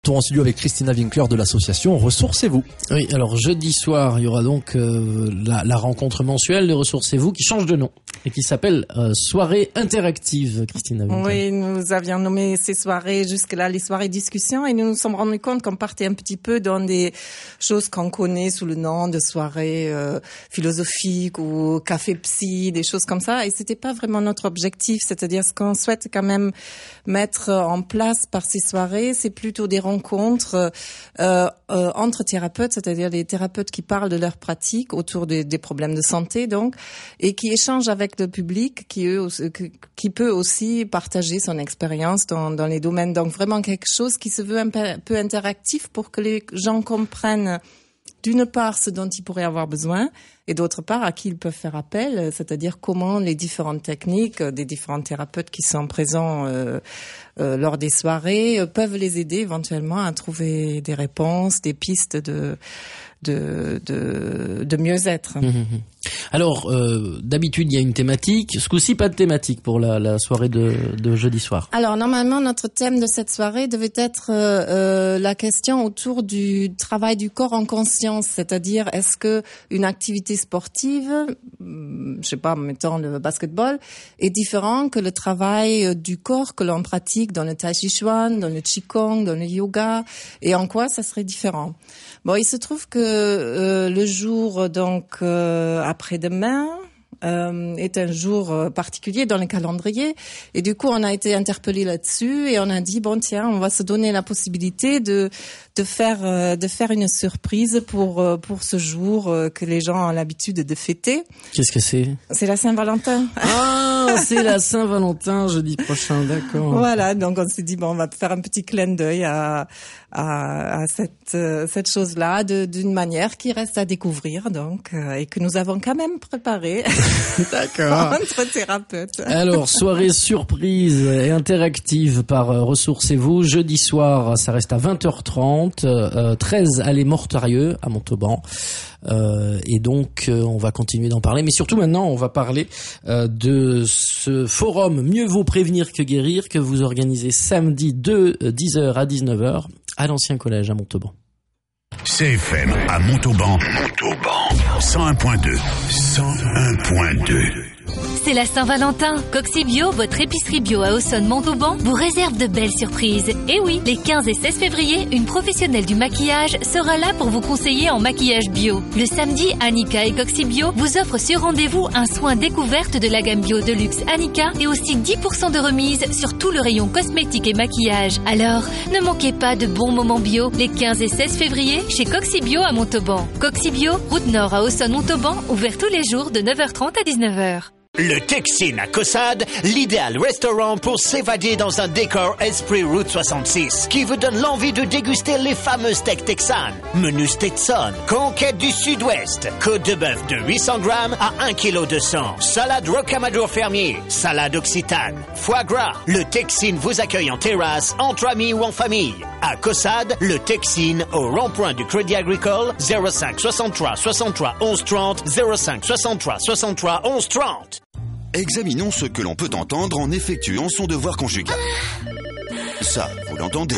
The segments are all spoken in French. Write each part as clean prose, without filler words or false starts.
En studio avec Christina Winkler de l'association Ressourcez-vous. Oui, alors jeudi soir, il y aura donc la rencontre mensuelle de Ressourcez-vous qui change de nom et qui s'appelle Soirée interactive, Christina Winkler. Oui, nous avions nommé ces soirées jusque-là les soirées discussion et nous nous sommes rendus compte qu'on partait un petit peu dans des choses qu'on connaît sous le nom de soirées philosophiques ou café psy, des choses comme ça, et c'était pas vraiment notre objectif, c'est-à-dire ce qu'on souhaite quand même mettre en place par ces soirées, c'est plutôt des rencontres entre thérapeutes, c'est-à-dire des thérapeutes qui parlent de leur pratique autour des problèmes de santé, donc, et qui échangent avec le public, qui peut aussi partager son expérience dans les domaines. Donc vraiment quelque chose qui se veut un peu interactif pour que les gens comprennent d'une part ce dont ils pourraient avoir besoin et d'autre part à qui ils peuvent faire appel, c'est-à-dire comment les différentes techniques des différents thérapeutes qui sont présents lors des soirées peuvent les aider éventuellement à trouver des réponses, des pistes de mieux-être. Alors, d'habitude, il y a une thématique. Ce coup-ci, pas de thématique pour la soirée de jeudi soir. Alors, normalement, notre thème de cette soirée devait être la question autour du travail du corps en conscience, c'est-à-dire est-ce que une activité sportive, je sais pas, mettons le basketball, est différent que le travail du corps que l'on pratique dans le tai chi chuan, dans le qigong, dans le yoga, et en quoi ça serait différent. Bon, il se trouve que le jour donc après-demain est un jour particulier dans le calendrier, et du coup on a été interpellé là-dessus et on a dit bon tiens, on va se donner la possibilité de faire une surprise pour ce jour que les gens ont l'habitude de fêter. Qu'est-ce que c'est ? C'est la Saint-Valentin. Ah, c'est la Saint-Valentin jeudi prochain, d'accord. Voilà, donc on s'est dit bon, on va faire un petit clin d'œil à cette chose-là d'une manière qui reste à découvrir, donc et que nous avons quand même préparé. D'accord. Entre thérapeutes. Alors, soirée surprise et interactive par Ressourcez-vous. Jeudi soir, ça reste à 20h30, 13 allée Mortarieux à Montauban. Et donc, on va continuer d'en parler. Mais surtout, maintenant, on va parler de ce forum Mieux vaut prévenir que guérir que vous organisez samedi de 10h à 19h à l'ancien collège à Montauban. CFM à Montauban. 101.2. 101.2. C'est la Saint-Valentin. Coxy Bio, votre épicerie bio à Auxonne-Montauban, vous réserve de belles surprises. Et oui, les 15 et 16 février, une professionnelle du maquillage sera là pour vous conseiller en maquillage bio. Le samedi, Annika et Coxy Bio vous offrent sur rendez-vous un soin découverte de la gamme bio de luxe Annika et aussi 10% de remise sur tout le rayon cosmétique et maquillage. Alors, ne manquez pas de bons moments bio les 15 et 16 février chez Coxy Bio à Montauban. Coxy Bio, route nord à Auxonne-Montauban, ouvert tous les jours de 9h30 à 19h. Le Texin à Caussade, l'idéal restaurant pour s'évader dans un décor esprit Route 66 qui vous donne l'envie de déguster les fameux steaks texanes. Menu Stetson, conquête du sud-ouest, côte de bœuf de 800 grammes à 1 kg de sang, salade rocamadour fermier, salade occitane, foie gras. Le Texin vous accueille en terrasse, entre amis ou en famille. À Caussade, le Texin au rond-point du Crédit Agricole, 05 63 63 11 30, 05 63 63 11 30. Examinons ce que l'on peut entendre en effectuant son devoir conjugal. Ça, vous l'entendez.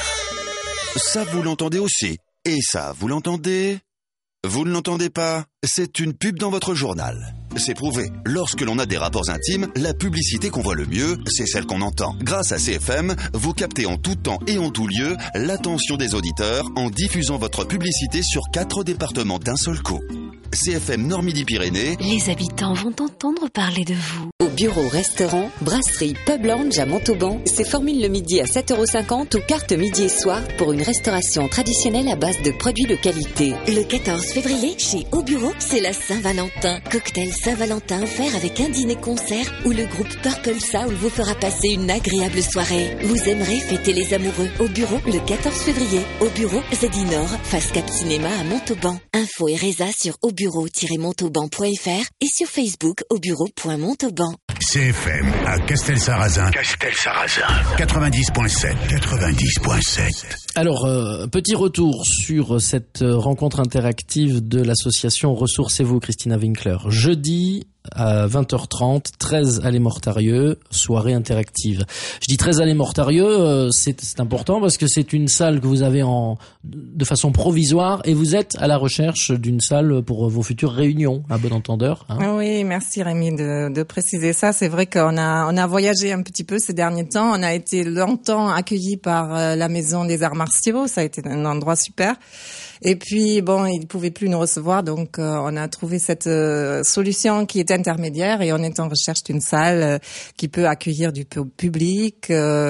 Ça, vous l'entendez aussi. Et ça, vous l'entendez. Vous ne l'entendez pas. C'est une pub dans votre journal. C'est prouvé. Lorsque l'on a des rapports intimes, la publicité qu'on voit le mieux, c'est celle qu'on entend. Grâce à CFM, vous captez en tout temps et en tout lieu l'attention des auditeurs en diffusant votre publicité sur 4 départements d'un seul coup. CFM Nord-Midi-Pyrénées. Les habitants vont entendre parler de vous. Au bureau, restaurant, brasserie, pub lounge à Montauban, c'est formule le midi à 7,50€ ou carte midi et soir pour une restauration traditionnelle à base de produits de qualité. Le 14 février, chez Au Bureau, c'est la Saint-Valentin. Cocktail Saint-Valentin offert avec un dîner-concert où le groupe Purple Soul vous fera passer une agréable soirée. Vous aimerez fêter les amoureux. Au Bureau, le 14 février. Au Bureau, Zeddy Nord, face Cap Cinéma à Montauban. Info et résa sur aubureau-montauban.fr et sur Facebook aubureau.montauban. CFM à Castelsarrasin. 90.7. Alors, petit retour sur cette rencontre interactive de l'association Ressourcez-vous, Christina Winkler. Jeudi à 20h30, 13 Allée Mortarieux, soirée interactive. Je dis 13 Allée Mortarieux, c'est important parce que c'est une salle que vous avez de façon provisoire et vous êtes à la recherche d'une salle pour vos futures réunions, à bon entendeur. Hein. Oui, merci Rémi de préciser ça. C'est vrai qu'on a voyagé un petit peu ces derniers temps. On a été longtemps accueillis par la Maison des Arts Martiaux. Ça a été un endroit super. Et puis, bon, ils ne pouvaient plus nous recevoir, donc on a trouvé cette solution qui est intermédiaire et on est en recherche d'une salle qui peut accueillir du public.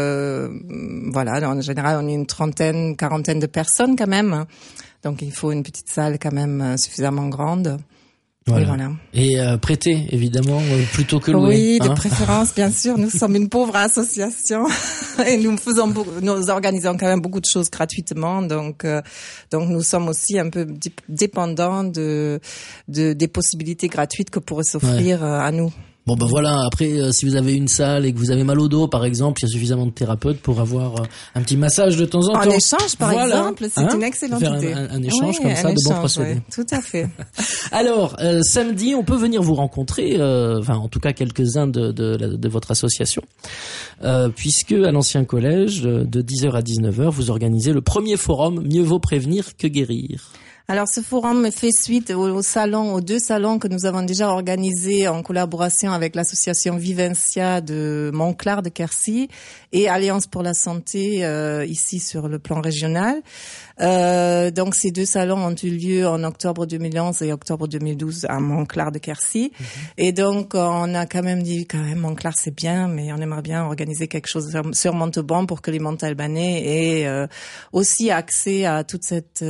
Voilà, en général, on est une trentaine, quarantaine de personnes quand même. Donc, il faut une petite salle quand même suffisamment grande. Voilà. Et prêter, évidemment, plutôt que louer. Oui, de préférence, bien sûr. Nous sommes une pauvre association et nous organisons quand même beaucoup de choses gratuitement. Donc nous sommes aussi un peu dépendants des possibilités gratuites que pourraient s'offrir à nous. Bon ben voilà, après si vous avez une salle et que vous avez mal au dos par exemple, il y a suffisamment de thérapeutes pour avoir un petit massage de temps en temps. En échange par exemple, c'est une excellente idée. Un échange comme ça, de bons procédés. Oui, tout à fait. Alors samedi, on peut venir vous rencontrer, en tout cas quelques-uns de votre association, puisque à l'ancien collège, de 10h à 19h, vous organisez le premier forum Mieux vaut prévenir que guérir. Alors ce forum fait suite aux 2 salons que nous avons déjà organisés en collaboration avec l'association Vivencia de Montclar de Quercy et Alliance pour la santé ici sur le plan régional. Donc ces 2 salons ont eu lieu en octobre 2011 et octobre 2012 à Montclar de Quercy. Et donc on a quand même dit Montclar c'est bien, mais on aimerait bien organiser quelque chose sur Montauban pour que les Montalbanais aient aussi accès à toute cette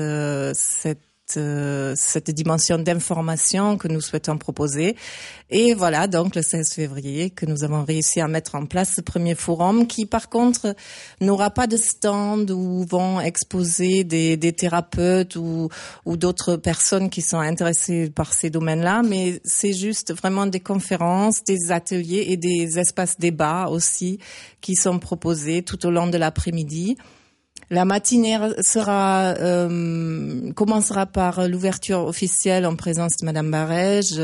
dimension d'information que nous souhaitons proposer. Et voilà, donc le 16 février que nous avons réussi à mettre en place ce premier forum qui, par contre, n'aura pas de stand où vont exposer des thérapeutes ou d'autres personnes qui sont intéressées par ces domaines-là, mais c'est juste vraiment des conférences, des ateliers et des espaces débats aussi qui sont proposés tout au long de l'après-midi. La matinée commencera par l'ouverture officielle en présence de Madame Barège,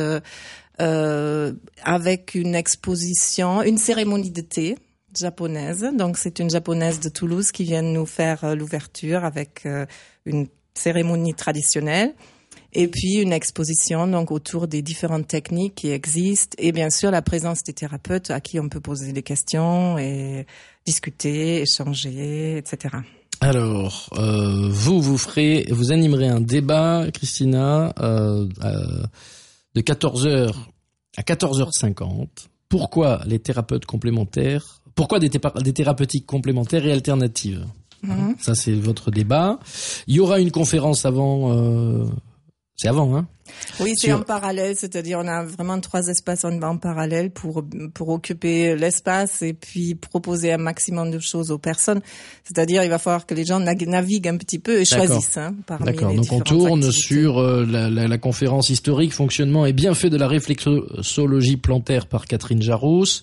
avec une exposition, une cérémonie de thé japonaise. Donc c'est une japonaise de Toulouse qui vient nous faire l'ouverture avec une cérémonie traditionnelle. Et puis une exposition donc autour des différentes techniques qui existent et bien sûr la présence des thérapeutes à qui on peut poser des questions et discuter, échanger, etc. Alors, vous animerez un débat, Christina, de 14h à 14h50. Pourquoi les thérapeutes complémentaires? Pourquoi des thérapeutiques complémentaires et alternatives? Ça, c'est votre débat. Il y aura une conférence avant. C'est avant, hein? Oui, c'est en parallèle, c'est-à-dire on a vraiment 3 espaces en parallèle pour occuper l'espace et puis proposer un maximum de choses aux personnes. C'est-à-dire il va falloir que les gens naviguent un petit peu et choisissent parmi les différentes activités. Donc on tourne sur la conférence historique, fonctionnement et bienfaits de la réflexologie plantaire par Catherine Jarousse,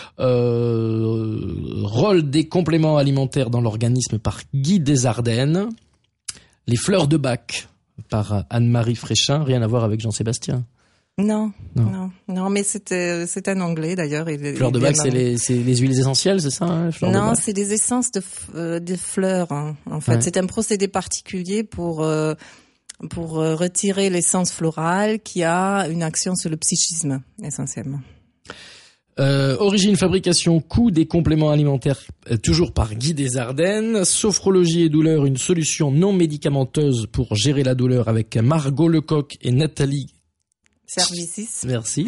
rôle des compléments alimentaires dans l'organisme par Guy Desardennes, les fleurs de Bach par Anne-Marie Fréchin, rien à voir avec Jean-Sébastien. Non, mais c'est un anglais d'ailleurs. Fleurs de Bach, c'est les huiles essentielles, c'est ça, hein, non, c'est des essences de fleurs, hein, en fait. Ouais. C'est un procédé particulier pour retirer l'essence florale qui a une action sur le psychisme, essentiellement. Origine, fabrication, coût des compléments alimentaires, toujours par Guy Desardennes. Sophrologie et douleur, une solution non médicamenteuse pour gérer la douleur avec Margot Lecoq et Nathalie Servicis. Merci.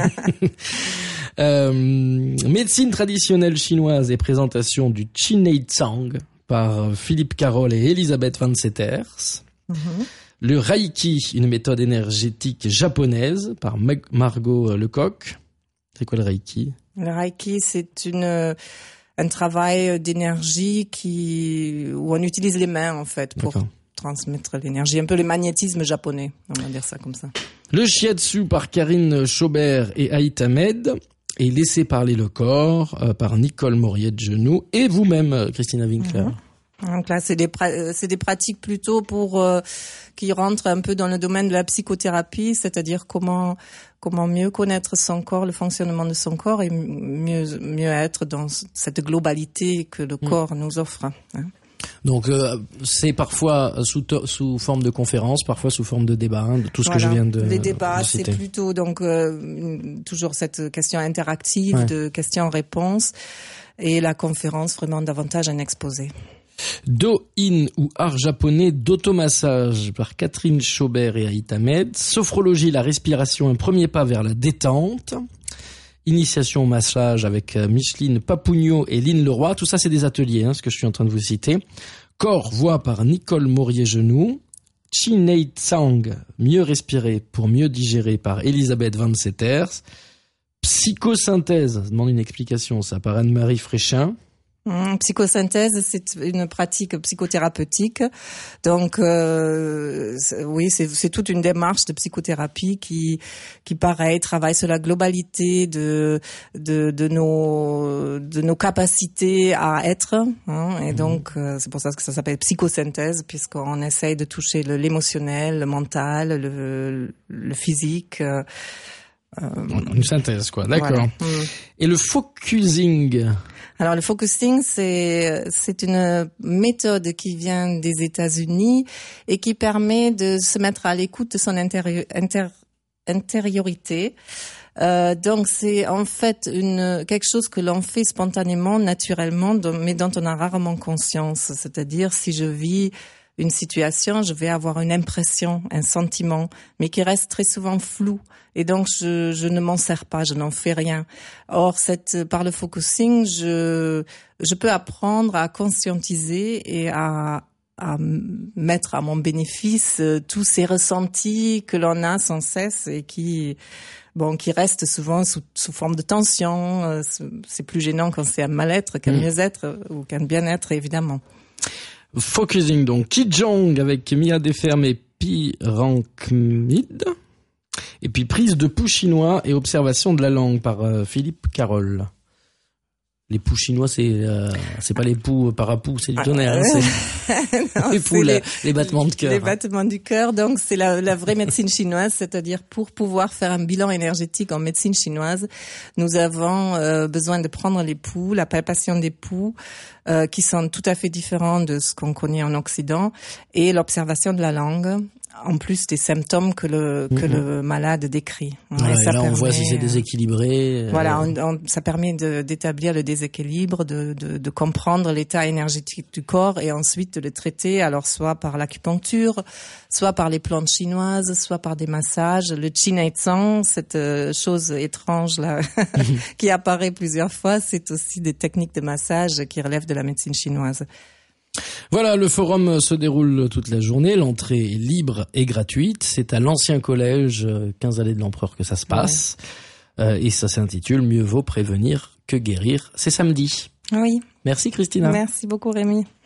Médecine traditionnelle chinoise et présentation du Qinei Tsang par Philippe Carole et Elisabeth Van Seters. Le Reiki, une méthode énergétique japonaise par Margot Lecoq. C'est quoi le Reiki? Le Reiki, c'est un travail d'énergie où on utilise les mains, en fait, pour transmettre l'énergie. Un peu le magnétisme japonais, on va dire ça comme ça. Le Shiatsu par Karine Chaubert et Haït Ahmed. Et Laisser parler le corps par Nicole Mauriet de Genoux. Et vous-même, Christina Winkler. Donc là, c'est des pratiques plutôt pour qui rentrent un peu dans le domaine de la psychothérapie, c'est-à-dire comment mieux connaître son corps, le fonctionnement de son corps, et mieux être dans cette globalité que le corps nous offre. Hein. Donc c'est parfois sous forme de conférence, parfois sous forme de débat, de tout ce que je viens de les débats, citer. C'est plutôt donc toujours cette question interactive de questions-réponses, et la conférence vraiment davantage un exposé. Do-in ou art japonais d'automassage par Catherine Chaubert et Aït Ahmed. Sophrologie, la respiration, un premier pas vers la détente. Initiation au massage avec Micheline Papugno et Lynn Leroy. Tout ça, c'est des ateliers, ce que je suis en train de vous citer. Corps, voix par Nicole Maurier-Genoux. Chinei Tsang, mieux respirer pour mieux digérer par Elisabeth Van Seters. Psychosynthèse, je demande une explication, ça par Anne-Marie Fréchin. Psychosynthèse, c'est une pratique psychothérapeutique. Donc, c'est toute une démarche de psychothérapie qui pareil, travaille sur la globalité de nos capacités à être. Et donc, c'est pour ça que ça s'appelle psychosynthèse, puisqu'on essaye de toucher l'émotionnel, le mental, le physique. Une synthèse, quoi. D'accord. Voilà. Et le focusing. Alors le focusing, c'est une méthode qui vient des États-Unis et qui permet de se mettre à l'écoute de son intériorité. Donc c'est en fait quelque chose que l'on fait spontanément, naturellement, mais dont on a rarement conscience. C'est-à-dire, si je vis une situation, je vais avoir une impression, un sentiment, mais qui reste très souvent flou. Et donc, je ne m'en sers pas, je n'en fais rien. Or, par le focusing, je peux apprendre à conscientiser et à mettre à mon bénéfice tous ces ressentis que l'on a sans cesse et qui restent souvent sous forme de tension. C'est plus gênant quand c'est un mal-être qu'un mieux-être ou qu'un bien-être, évidemment. Focusing, donc Qigong avec Mia Desfermes et Pi Rankmid. Et puis prise de pouls chinois et observation de la langue par Philippe Carole. Les poux chinois, c'est pas les poux parapous, c'est du tonnerre. Non, les poux, les battements de cœur. Les battements du cœur, donc c'est la vraie médecine chinoise, c'est-à-dire pour pouvoir faire un bilan énergétique en médecine chinoise, nous avons besoin de prendre les pouls, la palpation des pouls, qui sont tout à fait différents de ce qu'on connaît en Occident, et l'observation de la langue, en plus des symptômes que le malade décrit. Ouais, et là, on voit si c'est déséquilibré. Voilà, ça permet d'établir le déséquilibre, de comprendre l'état énergétique du corps et ensuite de le traiter, alors soit par l'acupuncture, soit par les plantes chinoises, soit par des massages. Le Chinei Tsang, cette chose étrange là, qui apparaît plusieurs fois, c'est aussi des techniques de massage qui relèvent de la médecine chinoise. Voilà, le forum se déroule toute la journée, l'entrée est libre et gratuite, c'est à l'ancien collège 15 allées de l'Empereur que ça se passe, et ça s'intitule « Mieux vaut prévenir que guérir », c'est samedi. Oui. Merci Christina. Merci beaucoup Rémi.